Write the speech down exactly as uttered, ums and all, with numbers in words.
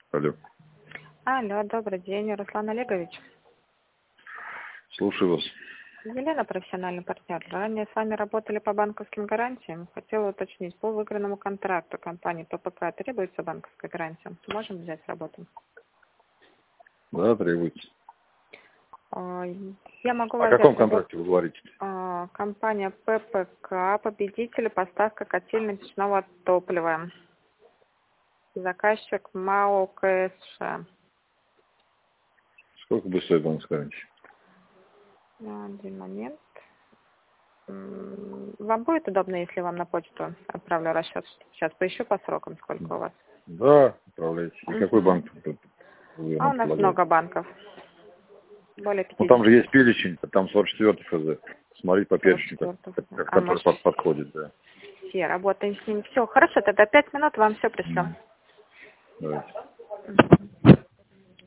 Алло. Алло, добрый день, Руслан Олегович. Слушаю вас. Елена, профессиональный партнер. Ранее с вами работали по банковским гарантиям. Хотела уточнить, по выигранному контракту компании ППК требуется банковская гарантия? Можем взять с работы? Да, требуется. А, Я могу О вас каком взять с работы. контракте вы говорите? А, Компания ППК, победитель, поставка котельно-печного топлива. Заказчик МАО КСШ. Сколько будет стоить банковская гарантия? Один момент. М, Вам будет удобно, если вам на почту отправлю расчет? Сейчас поищу по срокам, сколько у вас. Да, отправляйте. И какой Мгм. банк тут вы А нам у нас предлагаете? много банков. Более Ну там же пятидесяти. есть перечень, там сорок четвёртый ФЗ. Смотреть по перечню, как- четвёртый. как- А мы который под- подходит, да. все работаем с ними. Все, хорошо, тогда пять минут вам все пришлю. Мгм. Давайте.